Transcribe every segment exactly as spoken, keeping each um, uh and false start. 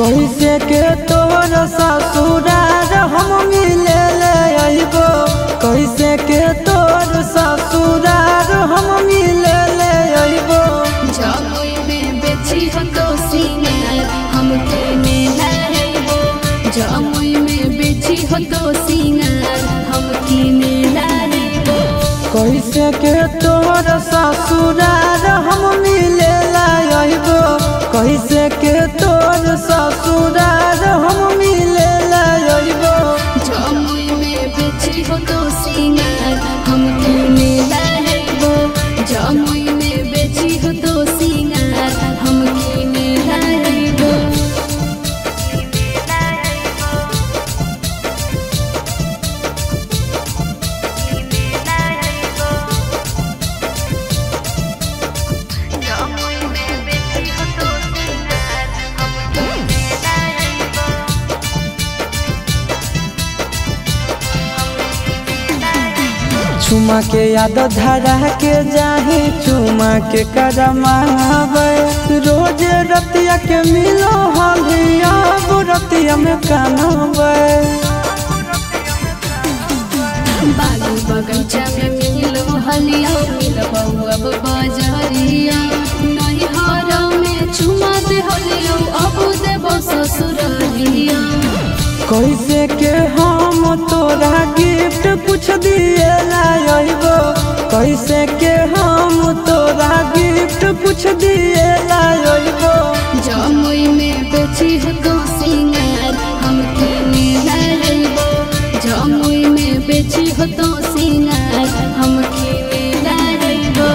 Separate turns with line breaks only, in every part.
कैसे के तोर ससुरार हम मिले ले अइबो, कैसे के तोर ससुरार हम मिले ले अइबो।
जमुई में बेची हो तो सिंगार हमके मेला अइबो, जमुई में बेची हो तो सिंगार हमके मेला अइबो।
कैसे के तोर ससुरार हम मिले ले अइबो, कैसे के तोर ससुरार हम मिले ले अइबो।
जमुई में बेची हो तो सिंगार हमके मेला अइबो, जमुई में बेची हो तो सिंगार हमके मेला अइबो।
चुमा के याद धरा के जाही, चुमा के करमावे रोज रतिया के मिलो हलिया रतिया में कमावे।
बालू बगीचा में मिलो हलिया मिलबो अब बाजारिया, नहीं हारा में चुमा दे हलिया अब देबो ससुरालिया।
कैसे के हम तोरा गिफ्ट कुछ दिए लाइबो, कैसे के हम तोरा गिफ्ट कुछ दिए लाइबो।
जमुई में बेची हो तो सिंगार हमके मेला अइबो, जमुई में बेची हो तो सिंगार हमके मेला अइबो।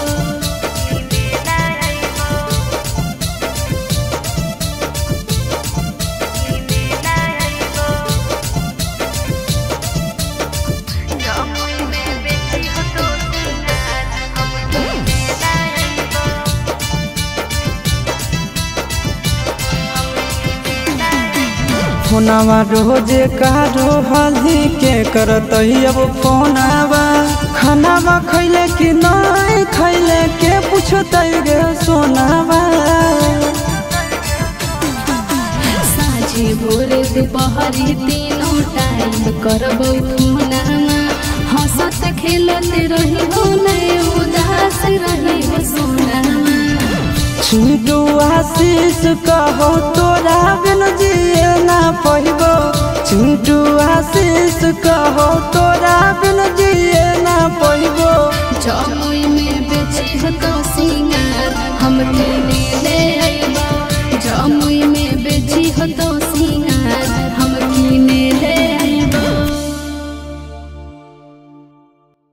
फोनवा रोजे कारो हल्दी के करत अब फोनवा, खानावा खैले कि नहीं खैले के पूछते गे सोनावा।
साझी भोरे दोपहरी तीनों टाइम करबो फोनवा, हंसत खेलत रही हो नहीं उदास रही हो सोनावा।
चिंटू आशीष कहो तोरा बिन जिए ना पइबो, चिंटू आशीष कहो तोरा बिन जिए ना पइबो।
जमुई में बेची हो तो सिंगार हमके